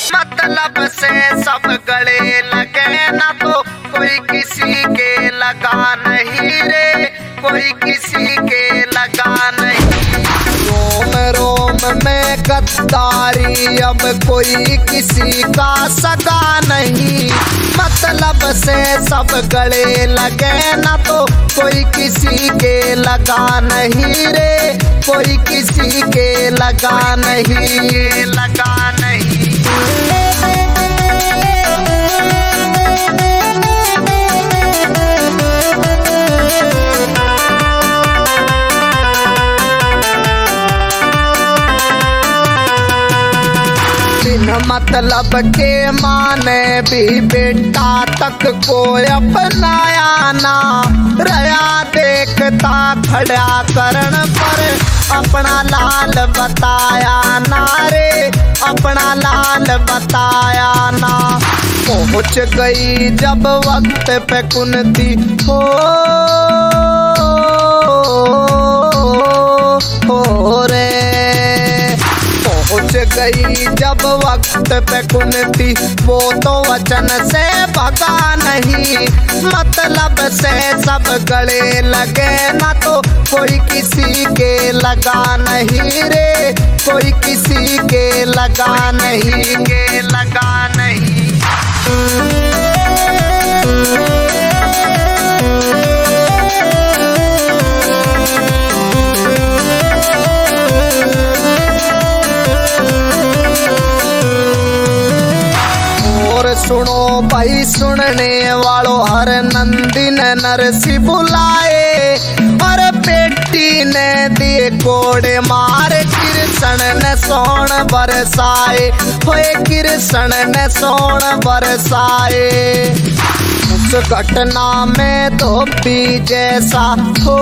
मतलब से सब गले लगे ना तो कोई किसी के लगा नहीं रे, कोई किसी के लगा नहीं। रोम रोम में गद्दारी अब कोई किसी का सगा नहीं। मतलब से सब गले लगे ना तो कोई किसी के लगा नहीं रे, कोई किसी के लगा नहीं, लगा नहीं। मतलब के माने भी बेटा तक को अपनाया ना, रया देखता खड़ा करण पर अपना लाल बताया ना रे, अपना लाल बताया ना। पहुँच गई जब वक्त पे कुंती हो रे, पहुँच गई जब वक्त पे कुंती वो तो वचन से भगा नहीं। मतलब से सब गले लगे ना तो कोई किसी के लगा नहीं रे, कोई किसी के लगा नहीं, के लगा नहीं। सुनो भाई सुनने वालों, हर नंदी ने नरसी बुलाए और बेटी ने दिए कोड़े मार, कृष्ण ने सोन बरसाए, होए कृष्ण ने सोन बरसाए। उस घटना में धोबी जैसा हो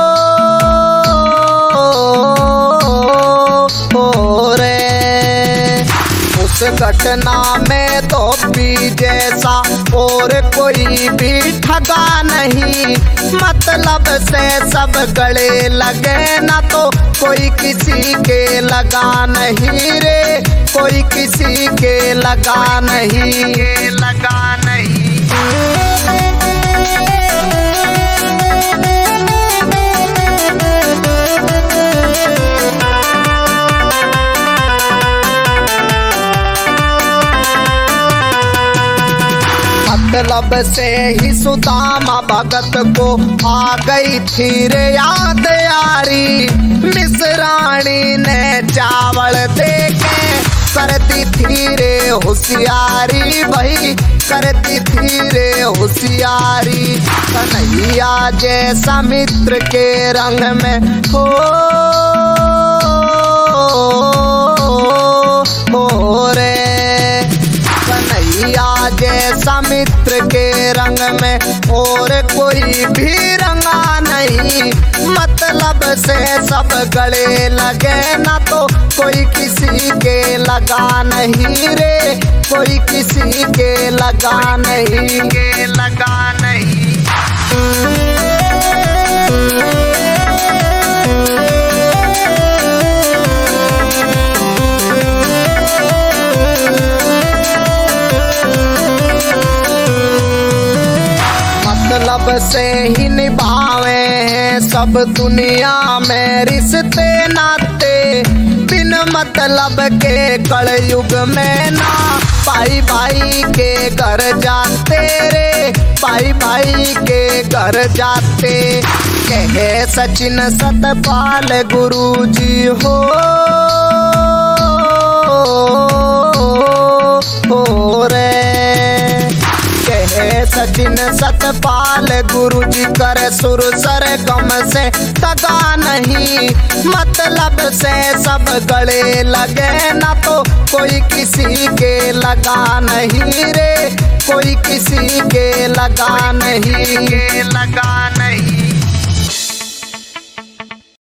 रे, उस घटना में धोबी जैसा और कोई भी ठगा नहीं। मतलब से सब गले लगे ना तो कोई किसी के लगा नहीं रे, कोई किसी के लगा नहीं, के लगा नहीं। मतलब से ही सुदामा भगत को आ गई थी रे याद यारी, मिसरानी ने चावल देके करती थी रे होशियारी, भाई करती थी रे होशियारी। कन्हैया जैसा मित्र के रंग में हो रे, कन्हैया जैसा मित्र के रंग में और कोई भी रंगा नहीं। मतलब से सब गले लगे ना तो कोई किसी के लगा नहीं रे, कोई किसी के लगा नहीं, के लगा नहीं। मतलब से ही निभावे हैं सब दुनिया में रिश्ते नाते, बिन मतलब के कलयुग में ना भाई भाई के घर जाते रे, भाई भाई के घर जाते। कहे सचिन सतपाल गुरुजी हो रे, कहे सचिन सतपाल गुरुजी कर सुर सर गम से दगा नहीं। मतलब से सब गले लगे ना तो कोई किसी के लगा नहीं रे, कोई किसी के लगा नहीं, के लगा नहीं।